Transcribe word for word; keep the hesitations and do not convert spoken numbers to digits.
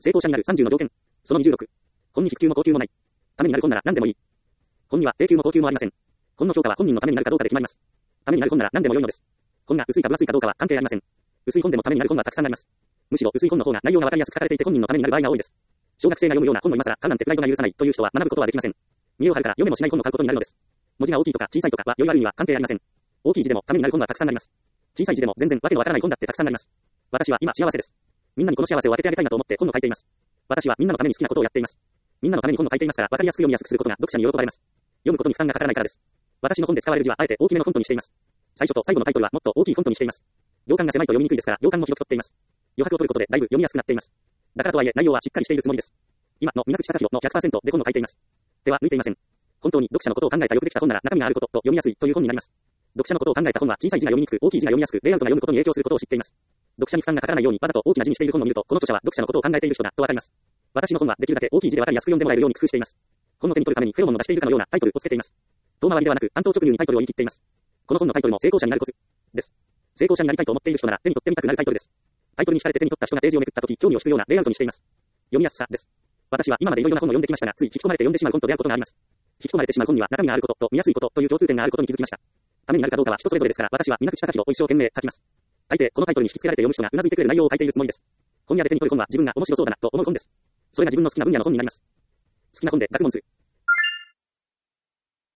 成功者になるさんじゅうの条件。そのにじゅうろく。本に必給も高給もない。ためになる本なら何でもいい。本には低給も高給もありません。本の評価は本人のためになるかどうかで決まります。ためになる本なら何でも良いのです。本が薄いか分厚いかどうかは関係ありません。薄い本でもためになる本はたくさんあります。むしろ薄い本の方が内容がわかりやすく書かれていて本人のためになる場合が多いです。小学生が読むような本を今更買うなんてプライドが許さないという人は学ぶことはできません。見栄を張るから読めもしない本を買うことになるのです。文字が大きいとか小さいとかは良い悪いには関係ありません。大きい字でもためになる本はたくさんあります。小さい字でも全然わけのわからない本だってたくさんあります。私は今幸せです。みんなにこの幸せを分けてあげたいなと思って本を書いています。私はみんなのために好きなことをやっています。みんなのために本を書いていますから分かりやすく読みやすくすることが読者に喜ばれます。読むことに負担がかからないからです。私の本で使われる字はあえて大きめのフォントにしています。最初と最後のタイトルはもっと大きいフォントにしています。行間が狭いと読みにくいですから行間も広く取っています。余白を取ることでだいぶ読みやすくなっています。だからとはいえ内容はしっかりしているつもりです。今の水口隆弘の ひゃくパーセント で本を書いています。手は抜いていません。本当に読者のことを考えたよくできた本なら中身があることと読みやすいという本になります。読者のことを考えた本は小さい字が読みにくく大きい字が読みやすくレイアウトが読むことに影響することを知っています。読者に負担がかからないようにわざと大きな字にしている本を見るとこの著者は読者のことを考えている人だとわかります。私の本はできるだけ大きい字でわかりやすく読んでもらえるように工夫しています。本の手に取るためにフェロモンを出しているかのようなタイトルをつけています。遠回りではなく単刀直入にタイトルを言い切っています。この本のタイトルも成功者になるコツです。成功者になりたいと思っている人なら手に取ってみたくなるタイトルです。タイトルに惹かれて手に取った人がページをめくったとき興味を引くようなレイアウトにしています。読みやすさです。私は今までいろいろな本を読んできましたがつい引き込まれて読んでしまう本と出会うことがあります。引き込まれてしまう本には中身があることと見やすいことという共通点があることに気づきました。ためになるかどうかは人それぞれですから私は水口隆弘を一生懸命書きます。大抵このタイトルに引き付けられて読む人がうなずいてくれる内容を書いているつもりです。本屋で手に取る本は自分が面白そうだなと思う本です。それが自分の好きな分野の本になります。好きな本で学問図。